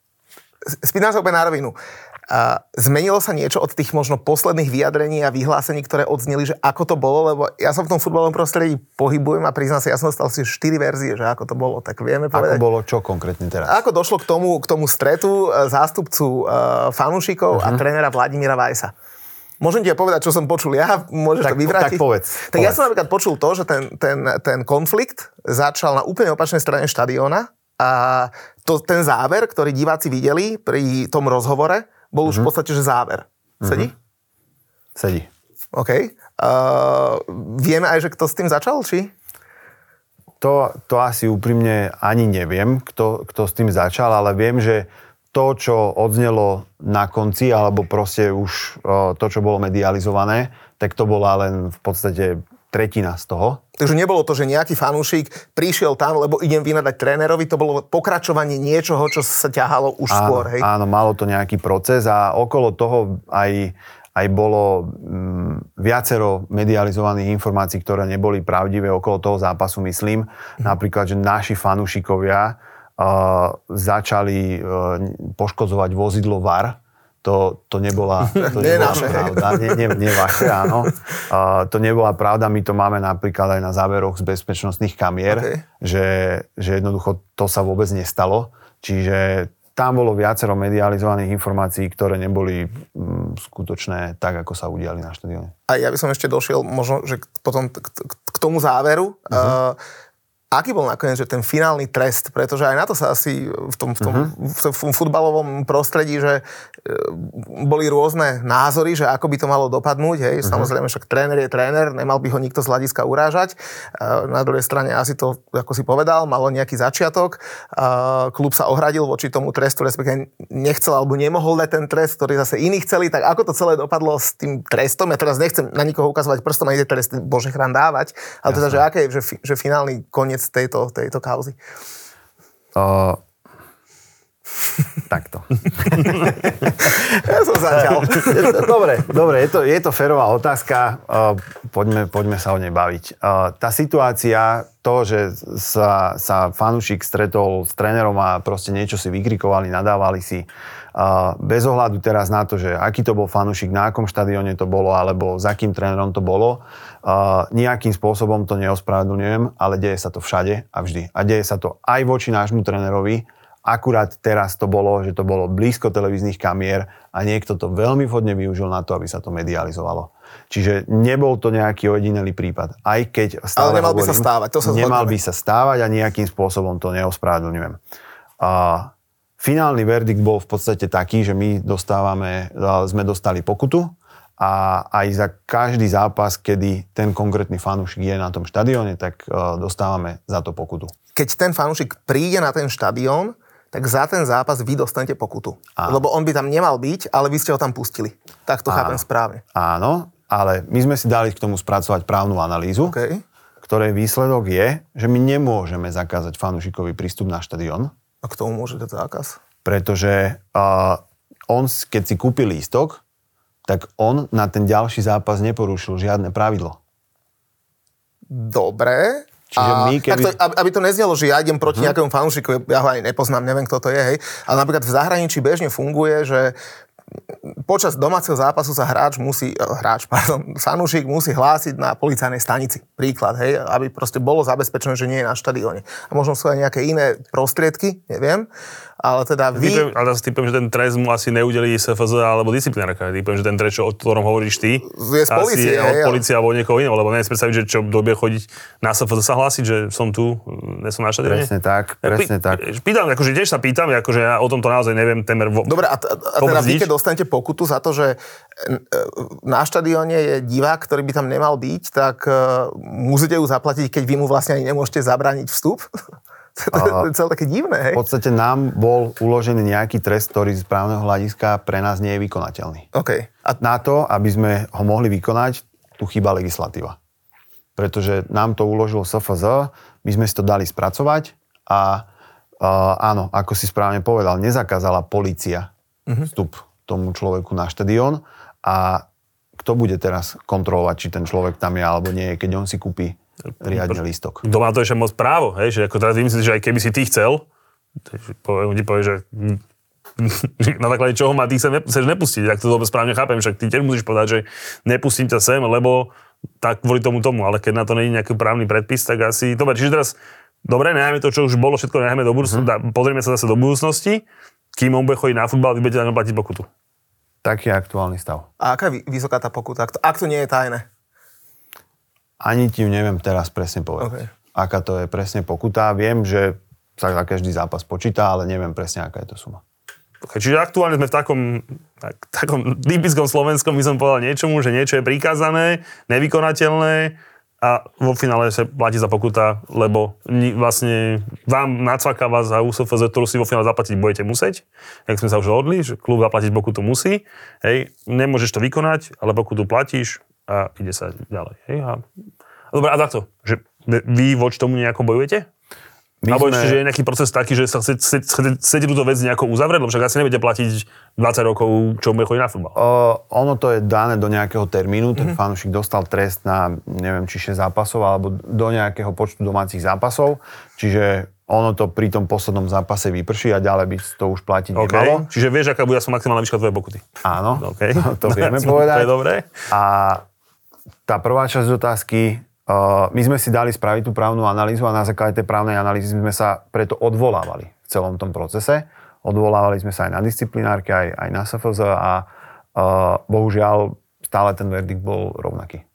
Spýtam sa úplne na rovinu. Uh, zmenilo sa niečo od tých možno posledných vyjadrení a vyhlásení, ktoré odzneli, že ako to bolo, lebo ja sa v tom futbalovom prostredí pohybujem a priznám sa, ja som dostal si štyri verzie, že ako to bolo, tak vieme povedať. Ako bolo čo konkrétne teraz? Ako došlo k tomu, k tomu stretu zástupcu uh, fanúšikov uh-huh. a trénera Vladimíra Vajsa? Môžem ti povedať, čo som počul ja? Môžeš tak, to vyvrátiť? Tak povedz. Tak povedz. Ja som napríklad počul to, že ten, ten, ten konflikt začal na úplne opačnej strane štadióna a to, ten záver, ktorý diváci videli pri tom rozhovore, bol už mm-hmm. v podstate, že záver. Sedí? Mm-hmm. Sedí. OK. Uh, vieme aj, že kto s tým začal, či? To, to asi úprimne ani neviem, kto, kto s tým začal, ale viem, že to, čo odznelo na konci, alebo proste už uh, to, čo bolo medializované, tak to bola len v podstate tretina z toho. Takže nebolo to, že nejaký fanúšik prišiel tam, lebo idem vynadať trénerovi, to bolo pokračovanie niečoho, čo sa ťahalo už áno, skôr, hej? Áno, malo to nejaký proces a okolo toho aj, aj bolo, viacero medializovaných informácií, ktoré neboli pravdivé okolo toho zápasu, myslím. Napríklad, že naši fanúšikovia uh, začali uh, poškodzovať vozidlo vé á er. To, to nebola, to nie nebola naše. pravda. Nie, nie, nie vaše, áno. Uh, to nebola pravda. My to máme napríklad aj na záberoch z bezpečnostných kamier, Okay. že, že jednoducho to sa vôbec nestalo. Čiže tam bolo viacero medializovaných informácií, ktoré neboli mm, skutočné tak, ako sa udiali na štadióne. A ja by som ešte došiel možno, že k, potom k, k, k tomu záveru. Uh-huh. Uh, aký bol nakoniec že ten finálny trest? Pretože aj na to sa asi v tom, v tom, uh-huh. v tom futbalovom prostredí, že boli rôzne názory, že ako by to malo dopadnúť. Hej. Uh-huh. Samozrejme, však tréner je tréner, nemal by ho nikto z hľadiska urážať. Na druhej strane asi to, ako si povedal, malo nejaký začiatok. Klub sa ohradil voči tomu trestu, respektíve nechcel alebo nemohol dať ten trest, ktorý zase iní chceli. Tak ako to celé dopadlo s tým trestom? Ja teraz nechcem na nikoho ukazovať prstom a ide trest Bože chrán dávať. Ale teda, že aké je že, že finálny koniec tejto, tejto kauzy? Uh, takto. Ja som začal. Dobre, dobre, je to, je to férová otázka. Uh, poďme, poďme sa o nej baviť. Uh, tá situácia, to, že sa, sa fanúšik stretol s trénerom a proste niečo si vykrikovali, nadávali si, uh, bez ohľadu teraz na to, že aký to bol fanúšik, na akom štadióne to bolo, alebo za akým trénerom to bolo, Uh, nejakým spôsobom to neospravedlňujem, ale deje sa to všade a vždy. A deje sa to aj voči nášmu trénerovi. Akurát teraz to bolo, že to bolo blízko televíznych kamier a niekto to veľmi vhodne využil na to, aby sa to medializovalo. Čiže nebol to nejaký ojedinelý prípad. Aj keď stále ale nemal hovorím, by sa stávať. To sa nemal zhodneme. by sa stávať a nejakým spôsobom to neospravedlňujem. Uh, finálny verdikt bol v podstate taký, že my dostávame, uh, sme dostali pokutu, a aj za každý zápas, kedy ten konkrétny fanúšik je na tom štadióne, tak uh, dostávame za to pokutu. Keď ten fanúšik príde na ten štadión, tak za ten zápas vy dostanete pokutu. Áno. Lebo on by tam nemal byť, ale vy ste ho tam pustili. Tak to áno. chápem správne. Áno, ale my sme si dali k tomu spracovať právnu analýzu, okay. ktorej výsledok je, že my nemôžeme zakázať fanúšikovi prístup na štadión. A k tomu môže dať zákaz? Pretože uh, on, keď si kúpi lístok, tak on na ten ďalší zápas neporušil žiadne pravidlo. Dobre. Čiže a my keby... to, aby to neznelo, že ja idem proti hmm. nejakému fanúšikovi, ja ho aj nepoznám, neviem, kto to je, hej. Ale napríklad v zahraničí bežne funguje, že počas domáceho zápasu sa hráč musí, hráč, pardon, fanúšik musí hlásiť na policajnej stanici. Príklad, hej, aby proste bolo zabezpečené, že nie je na štadióne. A možno sú aj nejaké iné prostriedky, neviem. Ale teda vy... Typujem, ale zase typujem, že ten trest mu asi neudelí es ef zet alebo disciplinárka. Typujem, že ten trest, o ktorom hovoríš ty, je z policie, asi od policie alebo niekoho iného, lebo neviem si predstaviť, že čo dobie chodiť na es ef zet sa hlásiť, že som tu, nie som na štadióne. Presne tak, presne Pý, tak. Pýtam, akože tiež sa pýtam, akože ja o tomto naozaj neviem temer vo... Dobre, a, t- a teda vy, keď dostanete pokutu za to, že na štadióne je divák, ktorý by tam nemal byť, tak uh, musíte ju zaplatiť, keď vy mu vlastne ani nemôžete zabrániť vstup? To je celé také divné, hej? V podstate nám bol uložený nejaký trest, ktorý z právneho hľadiska pre nás nie je vykonateľný. Okay. A na to, aby sme ho mohli vykonať, tu chýba legislatíva. Pretože nám to uložilo es ef zet, my sme si to dali spracovať a uh, áno, ako si správne povedal, nezakázala polícia uh-huh. vstup tomu človeku na štadión a kto bude teraz kontrolovať, či ten človek tam je alebo nie, keď on si kúpi riadne lístok. Kto má to ešte moc právo, hej? Že ako teraz vymyslíš, že aj keby si ty chcel, on ti povie, že na základe čoho ma ty chceš nepustiť, tak to dobre správne chápem, však ty tiež musíš povedať, že nepustím ťa sem, lebo tak kvôli tomu tomu, ale keď na to nie je nejaký právny predpis, tak asi, dobre, čiže teraz, dobre, necháme to, čo už bolo, všetko necháme do budúcnosti, hmm. pozrieme sa zase do budúcnosti, kým on bude chodiť na futbal, vy budete tam platiť pokutu. Taký je aktuálny stav. A aká je vysoká tá pokuta, ak to nie je tajné? Ani ti neviem teraz presne povedať. Okay. Aká to je presne pokuta. Viem, že sa za každý zápas počíta, ale neviem presne, aká je to suma. Okay, čiže aktuálne sme v takom, tak, takom typickom slovenskom, by som povedal niečomu, že niečo je prikázané, nevykonateľné a vo finále sa platí za pokuta, lebo vlastne vám nacvaká vás za ú es ef zet, ktorú si vo finále zaplatiť budete musieť. Jak sme sa už dohodli, že klub zaplatiť pokutu musí. Hej, nemôžeš to vykonať, ale pokutu platíš a ide sa ďalej. Hej, a... Dobre, a takto, že vy voči tomu nejako bojujete? My Alebo sme... ešte, že je nejaký proces taký, že sa chcete, chcete túto vec nejako uzavrieť, lebo však asi nebudete platiť dvadsať rokov, čo bude chodiť na futbal. Uh, ono to je dané do nejakého termínu, ten mm-hmm. fanúšik dostal trest na, neviem, či šesť zápasov, alebo do nejakého počtu domácich zápasov, čiže ono to pri tom poslednom zápase vyprší a ďalej by to už platiť okay. nemalo. Čiže vieš, aká bude aspoň maximálna výška tvojej pokuty. Áno, okay. to, to vieme povedať. To je dobré. A tá prvá časť otázky, uh, my sme si dali spraviť tú právnu analýzu a na základe tej právnej analýzy sme sa preto odvolávali v celom tom procese. Odvolávali sme sa aj na disciplinárke, aj, aj na es ef zet a uh, bohužiaľ stále ten verdikt bol rovnaký.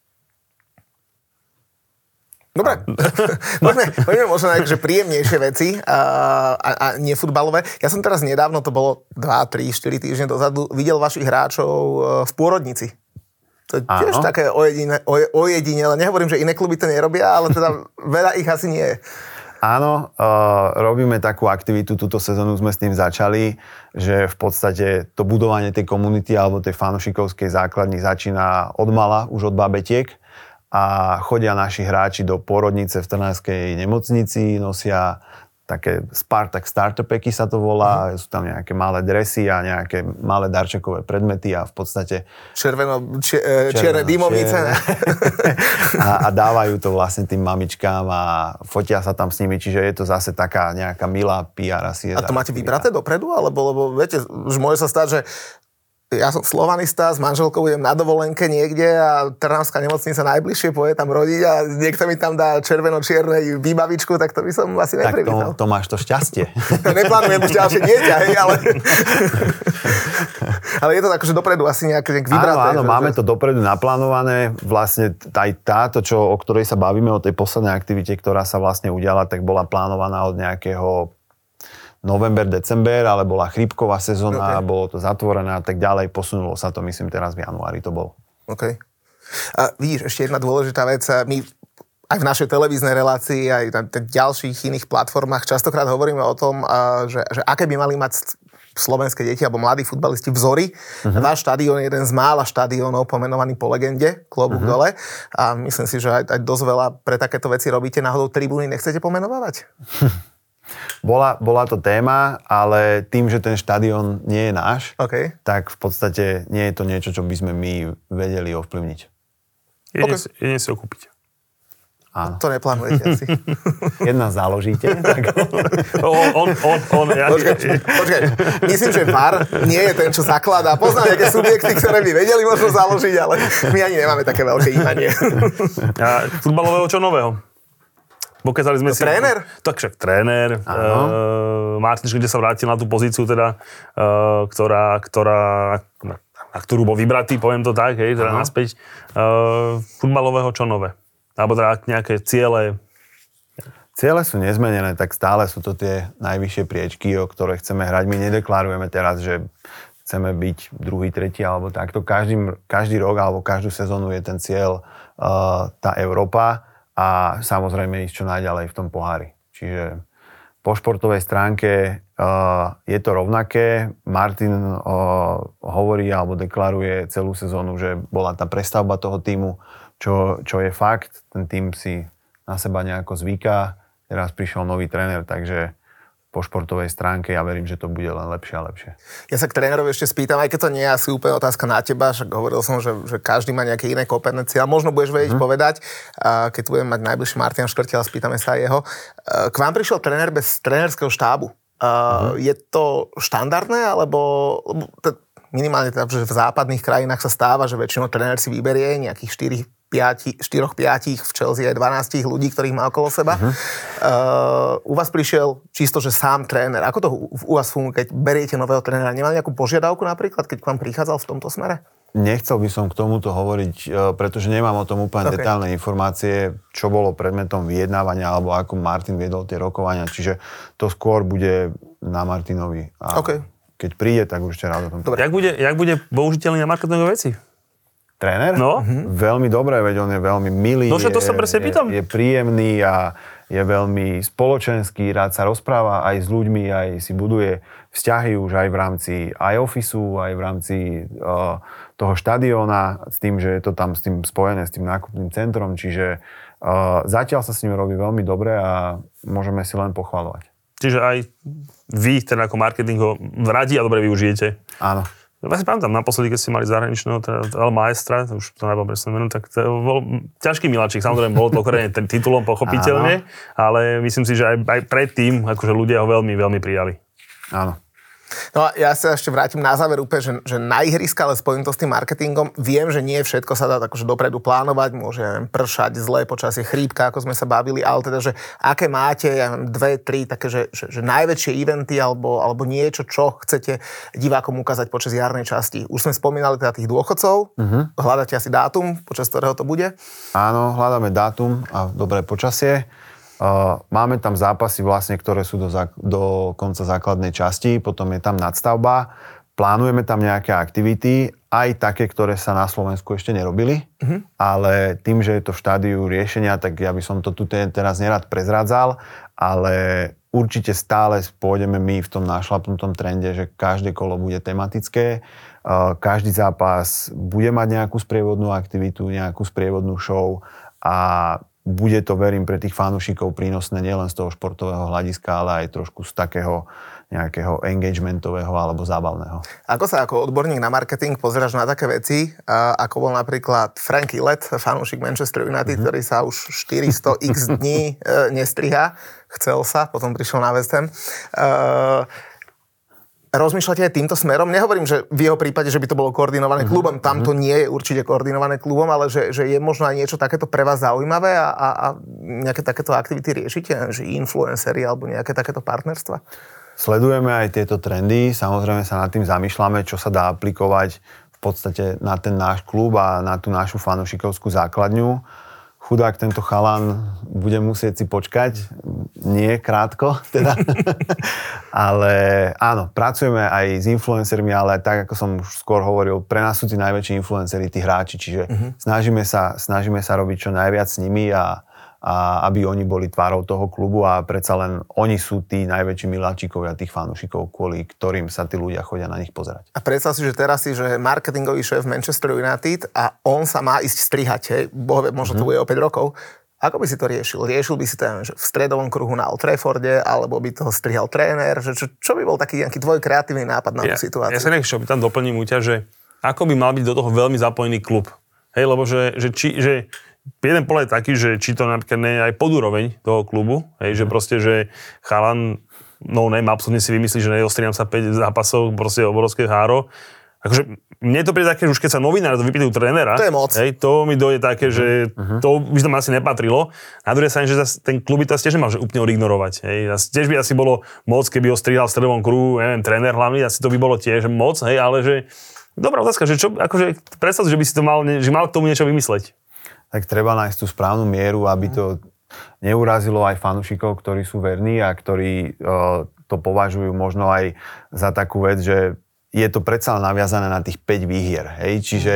Dobre, poďme, poďme možno na akože príjemnejšie veci a, a, a nefutbalové. Ja som teraz nedávno, to bolo dva, tri, štyri týždne dozadu, videl vašich hráčov v Pôrodnici. To je tiež Áno. také ojedine, oje, ojedinele. Nehovorím, že iné kluby to nerobia, ale teda veľa ich asi nie je. Áno, uh, robíme takú aktivitu, túto sezónu sme s tým začali, že v podstate to budovanie tej komunity alebo tej fanošikovskej základni začína od mala, už od babetiek. A chodia naši hráči do pôrodnice v Trnavskej nemocnici, nosia také Spartak starter packy sa to volá, mm. sú tam nejaké malé dresy a nejaké malé darčekové predmety a v podstate... Červeno, či, čierne dymovnice. a, a dávajú to vlastne tým mamičkám a fotia sa tam s nimi, čiže je to zase taká nejaká milá pé er asi. A to máte vybraté dopredu? Alebo, lebo viete, už môže sa stať, že ja som slovanista, s manželkou idem na dovolenke niekde a Trnavská nemocnica najbližšie poje tam rodiť a niekto mi tam dá červeno-čiernej výbavičku, tak to by som asi neprivítal. Tak to, to máš to šťastie. Neplánujem už ďalšie dieťa, hej, ale... ale je to tak, že dopredu asi nejak, nejak vybraté. Áno, áno, že, máme že... to dopredu naplánované. Vlastne aj táto, čo, o ktorej sa bavíme, o tej poslednej aktivite, ktorá sa vlastne udiala, tak bola plánovaná od nejakého november, december, ale bola chrípková sezóna, okay. Bolo to zatvorené a tak ďalej. Posunulo sa to, myslím, teraz v januári to bol. OK. A vidíš, ešte jedna dôležitá vec. My aj v našej televíznej relácii, aj na ďalších iných platformách častokrát hovoríme o tom, že, že aké by mali mať slovenské deti alebo mladí futbalisti vzory. Uh-huh. Váš štadión je jeden z mála štadiónov pomenovaný po legende, klobúk uh-huh. dole. A myslím si, že aj, aj dosť veľa pre takéto veci robíte. Náhodou tribúny nechcete pomenovávať? Bola, bola to téma, ale tým, že ten štadión nie je náš, okay. tak v podstate nie je to niečo, čo by sme my vedeli ovplyvniť. Jedine okay. jedine si ho kúpite. Áno. To neplánujete asi. Jedna založíte. Tak... on, on, on, on, ja... Počkaj, počkaj, myslím, že VAR nie je ten, čo zakladá. Poznám nejaké subjekty, ktoré by vedeli možno založiť, ale my ani nemáme také veľké imanie. A futbalového čo nového? Pokázali sme to si... Tréner? Tak však tréner. Uh, Martinčko, kde sa vrátil na tú pozíciu, teda, uh, ktorá, ktorá, na, na ktorú bol vybratý, poviem to tak, hej, teda naspäť. Uh, futbalového čo nové? Alebo teda nejaké ciele? Ciele sú nezmenené, tak stále sú to tie najvyššie priečky, o ktoré chceme hrať. My nedeklarujeme teraz, že chceme byť druhý, tretí alebo takto. Každý, každý rok alebo každú sezónu je ten cieľ uh, tá Európa. A samozrejme ísť čo najďalej v tom pohári. Čiže po športovej stránke uh, je to rovnaké. Martin uh, hovorí alebo deklaruje celú sezónu, že bola tá prestavba toho tímu, čo, čo je fakt. Ten tím si na seba nejako zvyká. Teraz prišiel nový tréner, takže po športovej stránke ja verím, že to bude len lepšie a lepšie. Ja sa k trénerovi ešte spýtam, aj keď to nie je asi úplne otázka na teba, však hovoril som, že, že každý má nejaké iné kompetencie, ale možno budeš vedieť mm-hmm. povedať, keď tu budeme mať najbližší Martina Škrtel a spýtame sa aj jeho. K vám prišiel tréner bez trénerského štábu. Mm-hmm. Je to štandardné, alebo minimálne teda, že v západných krajinách sa stáva, že väčšinou tréner si vyberie nejakých štyri päť v Chelsea aj dvanásť ľudí, ktorých má okolo seba. Uh-huh. Uh, u vás prišiel čisto, že sám tréner. Ako to u, u vás funguje, keď beriete nového trénera? Nemá nejakú požiadavku napríklad, keď k vám prichádzal v tomto smere? Nechcel by som k tomuto hovoriť, pretože nemám o tom úplne okay. detailné informácie, čo bolo predmetom vyjednávania, alebo ako Martin viedol tie rokovania. Čiže to skôr bude na Martinovi. A okay. keď príde, tak určite rád o tom. Dobre. Jak bude, jak bude použiteľný na marketingové veci? Tréner? No. Mhm. Veľmi dobré, veď on je veľmi milý. No, to sa presne pýtam. Je, je príjemný a je veľmi spoločenský, rád sa rozpráva aj s ľuďmi, aj si buduje vzťahy už aj v rámci iOfficeu, aj v rámci uh, toho štadióna, s tým, že je to tam s tým spojené, s tým nákupným centrom, čiže uh, zatiaľ sa s ním robí veľmi dobre a môžeme si len pochvaľovať. Čiže aj vy, teda ako marketing, ho radi a dobre využijete? Áno. Ja si pamätám, naposledy, keď ste mali zahraničného, teda El Maestra, už to nebol presne menu, tak to bol ťažký miláčik, samozrejme bolo to okrene titulom pochopiteľne, ale myslím si, že aj, aj predtým, akože ľudia ho veľmi, veľmi prijali. Áno. No a ja sa ešte vrátim na záver úplne, že, že na ihriska, ale spojím to s tým marketingom. Viem, že nie všetko sa dá akože dopredu plánovať, môže neviem, pršať, zlé počasie, chrípka, ako sme sa bavili, ale teda, že aké máte, ja neviem, dve, tri také, že, že, že najväčšie eventy alebo, alebo niečo, čo chcete divákom ukázať počas jarnej časti. Už sme spomínali teda tých dôchodcov, uh-huh. Hľadáte asi dátum, počas ktorého to bude? Áno, hľadáme dátum a dobré počasie. Uh, máme tam zápasy vlastne, ktoré sú do, zá, do konca základnej časti, potom je tam nadstavba, plánujeme tam nejaké aktivity, aj také, ktoré sa na Slovensku ešte nerobili, uh-huh. ale tým, že je to v štádiu riešenia, tak ja by som to tu teraz nerad prezrádzal, ale určite stále pôjdeme my v tom našlapnutom trende, že každé kolo bude tematické, uh, každý zápas bude mať nejakú sprievodnú aktivitu, nejakú sprievodnú show a bude to, verím, pre tých fanúšikov prínosné nielen z toho športového hľadiska, ale aj trošku z takého nejakého engagementového alebo zábavného. Ako sa ako odborník na marketing pozeráš na také veci, ako bol napríklad Frank Illet, fanúšik Manchester United, mm-hmm. ktorý sa už štyristo x dní nestriha, chcel sa, potom prišiel na West Ham. Uh, Rozmýšľate aj týmto smerom? Nehovorím, že v jeho prípade, že by to bolo koordinované klubom. Tam to nie je určite koordinované klubom, ale že, že je možno aj niečo takéto pre vás zaujímavé a, a, a nejaké takéto aktivity riešite? Že influenceri alebo nejaké takéto partnerstva? Sledujeme aj tieto trendy. Samozrejme sa nad tým zamýšľame, čo sa dá aplikovať v podstate na ten náš klub a na tú našu fanúšikovskú základňu. Chudák tento chalan bude musieť si počkať, nie krátko teda, ale áno, pracujeme aj s influencermi, ale tak, ako som už skôr hovoril, pre nás sú tí najväčší influenceri, tí hráči, čiže uh-huh. snažíme sa, snažíme sa robiť čo najviac s nimi a, a aby oni boli tvárou toho klubu a predsa len oni sú tí najväčší miláčikovia tých fanúšikov, kvôli ktorým sa tí ľudia chodia na nich pozerať. A predstav si, že teraz si, že marketingový šéf Manchester United a on sa má ísť strihať, hej, bohvie, možno to bude o päť rokov. Ako by si to riešil? Riešil by si to že v stredovom kruhu na Old Trafforde, alebo by toho strihal tréner? Že čo, čo by bol taký nejaký tvoj kreatívny nápad na ja, tú situáciu? Ja sa nech, čo by tam doplním u ťa, že ako by mal byť do toho veľmi zapojený klub. Hej, lebo že, že, či, že jeden pohľad je taký, že či to napríklad nie je aj podúroveň toho klubu, hej, že proste, že chalan, no name, absolútne si vymyslí, že neostriam sa päť zápasov, proste obrovské háro. Akože mne to príde také, že už keď sa novinár to vypýtajú trénera, to je moc. Hej, to mi dojde také, že uh-huh. to by tam asi nepatrilo. Na druhej strane, že ten klub by to asi tiež nemal že úplne odignorovať. Hej. Tiež by asi bolo moc, keby ho strihal v stredovom kruhu, neviem, tréner hlavný, asi to by bolo tiež moc, hej, ale že dobrá otázka, že čo, akože predstav, že by si to mal, že mal k tomu niečo vymysleť. Tak treba nájsť tú správnu mieru, aby to neurazilo aj fanúšikov, ktorí sú verní a ktorí uh, to považujú možno aj za takú vec, že je to predsa naviazané na tých päť výhier. Hej? Čiže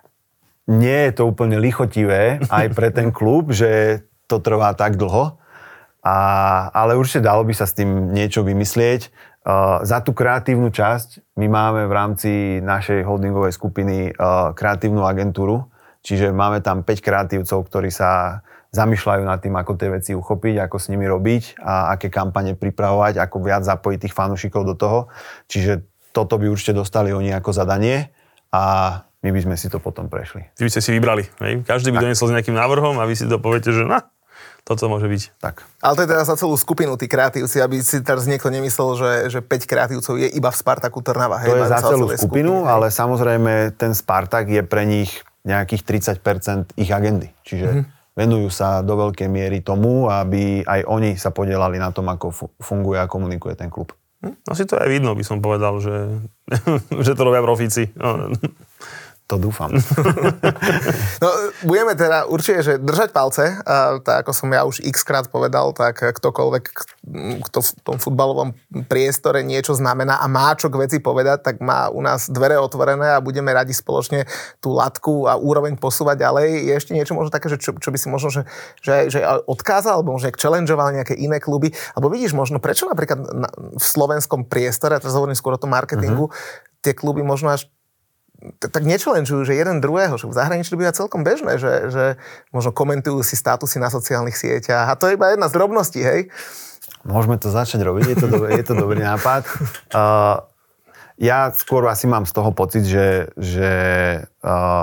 nie je to úplne lichotivé aj pre ten klub, že to trvá tak dlho, a, ale určite dalo by sa s tým niečo vymyslieť. Uh, za tú kreatívnu časť my máme v rámci našej holdingovej skupiny uh, kreatívnu agentúru, čiže máme tam päť kreatívcov, ktorí sa zamýšľajú nad tým, ako tie veci uchopiť, ako s nimi robiť a aké kampane pripravovať, ako viac zapojiť tých fanúšikov do toho. Čiže toto by určite dostali oni ako zadanie a my by sme si to potom prešli. Vy by ste si vybrali, hej? Každý by doniesol s nejakým návrhom a vy si to poviete, že na, toto môže byť. Tak. Ale to je teda za celú skupinu tí kreatívci, aby si teraz niekto nemyslel, že, že päť kreatívcov je iba v Spartaku Trnava. Hej? To je za celú skupinu, skupiny, ale samozrejme ten Spartak je pre nich nejakých tridsať percent ich agendy. Čiže mm-hmm. venujú sa do veľkej miery tomu, aby aj oni sa podielali na tom, ako funguje a komunikuje ten klub. Hm? Asi to aj vidno, by som povedal, že, že to robia profíci. No. To dúfam. No, budeme teda určite, že držať palce, a tak ako som ja už x krát povedal, tak ktokoľvek, kto v tom futbalovom priestore niečo znamená a má čo k veci povedať, tak má u nás dvere otvorené a budeme radi spoločne tú latku a úroveň posúvať ďalej. Je ešte niečo možno také, že čo, čo by si možno, že, že, že odkázal, alebo možno nejak challengeoval nejaké iné kluby, alebo vidíš možno, prečo napríklad na, v slovenskom priestore, a teraz hovorím skôr o tom marketingu, uh-huh. tie kluby možno až tak nečelenžujú, že jeden druhého, že v zahraničí to býva celkom bežné, že, že možno komentujú si statusy na sociálnych sieťach a to je iba jedna z drobností, hej? Môžeme to začať robiť, je to, do, je to dobrý nápad. Uh, ja skôr asi mám z toho pocit, že, že uh,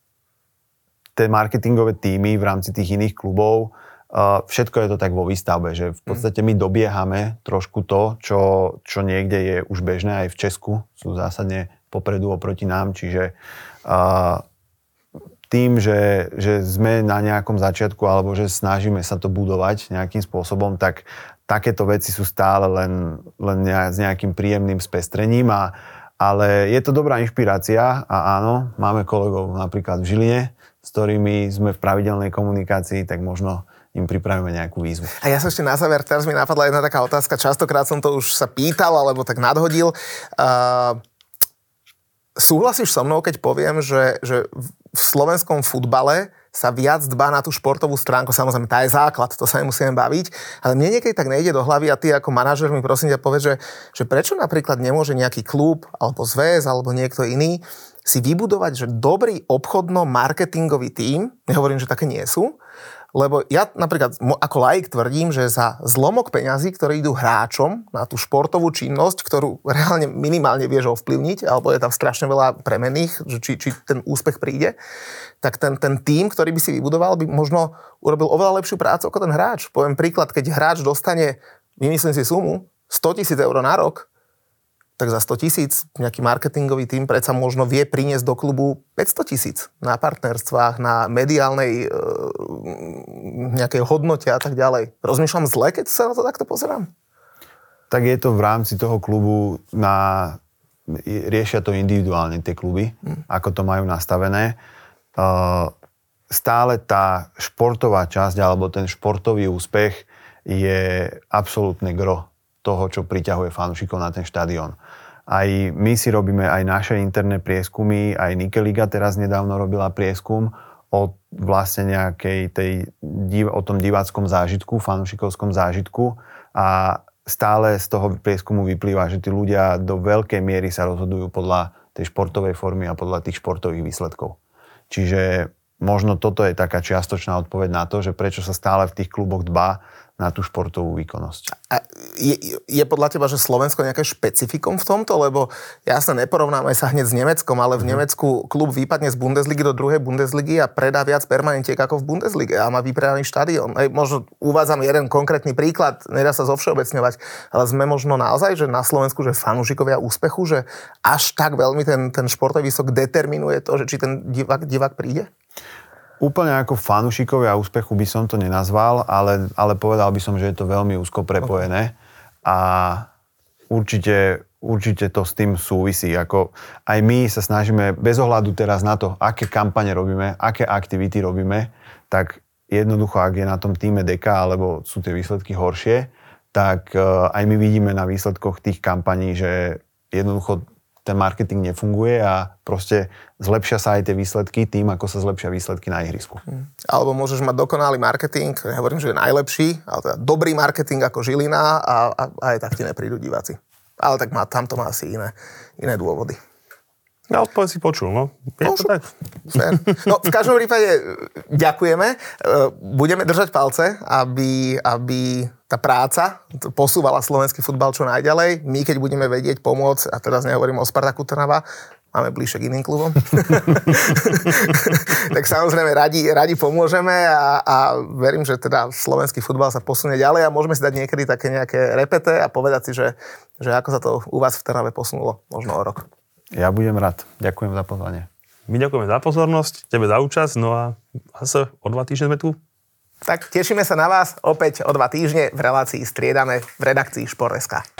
tie marketingové týmy v rámci tých iných klubov, uh, všetko je to tak vo výstavbe, že v podstate my dobiehame trošku to, čo, čo niekde je už bežné aj v Česku, sú zásadne popredu oproti nám, čiže uh, tým, že, že sme na nejakom začiatku alebo že snažíme sa to budovať nejakým spôsobom, tak takéto veci sú stále len, len s nejakým príjemným spestrením, a, ale je to dobrá inšpirácia a áno, máme kolegov napríklad v Žiline, s ktorými sme v pravidelnej komunikácii, tak možno im pripravíme nejakú výzvu. A ja sa ešte na záver, teraz mi napadla jedna taká otázka, častokrát som to už sa pýtal, alebo tak nadhodil. Uh, Súhlasíš so mnou, keď poviem, že, že v slovenskom futbale sa viac dbá na tú športovú stránku, samozrejme, tá je základ, to sa nemusíme baviť, ale mne niekedy tak nejde do hlavy a ty ako manažer mi prosím ťa povedz, že, že prečo napríklad nemôže nejaký klub, alebo zväz, alebo niekto iný si vybudovať, že dobrý obchodno-marketingový tím, nehovorím, že také nie sú, lebo ja napríklad ako laik tvrdím, že za zlomok peňazí, ktoré idú hráčom na tú športovú činnosť, ktorú reálne minimálne vieš ovplyvniť, alebo je tam strašne veľa premenných, že či, či ten úspech príde, tak ten, ten tím, ktorý by si vybudoval, by možno urobil oveľa lepšiu prácu ako ten hráč. Poviem príklad, keď hráč dostane, vymyslím si sumu, sto tisíc eur na rok, tak za sto tisíc nejaký marketingový tím predsa možno vie priniesť do klubu päťsto tisíc na partnerstvách, na mediálnej e, nejakej hodnote a tak ďalej. Rozmýšľam zle, keď sa na to takto pozerám? Tak je to v rámci toho klubu, na, riešia to individuálne tie kluby, hmm. ako to majú nastavené. E, stále tá športová časť alebo ten športový úspech je absolútne gro toho, čo priťahuje fanúšikov na ten štadión. Aj my si robíme aj naše interné prieskumy, aj Nike Liga teraz nedávno robila prieskum o vlastne nejakej tej, o tom diváckom zážitku, fanúšikovskom zážitku, a stále z toho prieskumu vyplýva, že tí ľudia do veľkej miery sa rozhodujú podľa tej športovej formy a podľa tých športových výsledkov. Čiže možno toto je taká čiastočná odpoveď na to, že prečo sa stále v tých kluboch dbá na tú športovú výkonnosť. A je, je podľa teba, že Slovensko nejaké špecifikom v tomto? Lebo jasne, neporovnáme sa hneď s Nemeckom, ale v Nemecku klub vypadne z Bundesligy do druhej Bundesligy a predá viac permanentiek ako v Bundeslige a má vypredaný štadión. Možno uvádzam jeden konkrétny príklad, nedá sa zovšeobecňovať, ale sme možno naozaj, že na Slovensku, že fanúšikovia úspechu, že až tak veľmi ten, ten športový výsok determinuje to, že či ten divák, divák príde? Úplne ako fanúšikovia úspechu by som to nenazval, ale, ale povedal by som, že je to veľmi úzko prepojené a určite, určite to s tým súvisí. Ako aj my sa snažíme, bez ohľadu teraz na to, aké kampane robíme, aké aktivity robíme, tak jednoducho, ak je na tom týme deka, alebo sú tie výsledky horšie, tak aj my vidíme na výsledkoch tých kampaní, že jednoducho ten marketing nefunguje a proste zlepšia sa aj tie výsledky tým, ako sa zlepšia výsledky na ihrisku. Alebo môžeš mať dokonalý marketing, nehovorím, že je najlepší, ale teda dobrý marketing ako Žilina a, a, a aj tak ti neprídu diváci. Ale tak má, tam to má asi iné, iné dôvody. Ja odpoveď si počul, no. Je no, to tak. No, v každom prípade ďakujeme. Budeme držať palce, aby, aby tá práca posúvala slovenský futbal čo najďalej. My, keď budeme vedieť pomôcť, a teraz nehovorím o Spartaku Trnava, máme bližšie k iným klubom, tak samozrejme radi, radi pomôžeme a, a verím, že teda slovenský futbal sa posunie ďalej a môžeme si dať niekedy také nejaké repete a povedať si, že, že ako sa to u vás v Trnave posunulo možno o rok. Ja budem rád. Ďakujem za pozvanie. My ďakujeme za pozornosť, tebe za účasť, no a zase o dva týždne sme tu. Tak tešíme sa na vás opäť o dva týždne v relácii Striedame v redakcii Šport bodka es ká.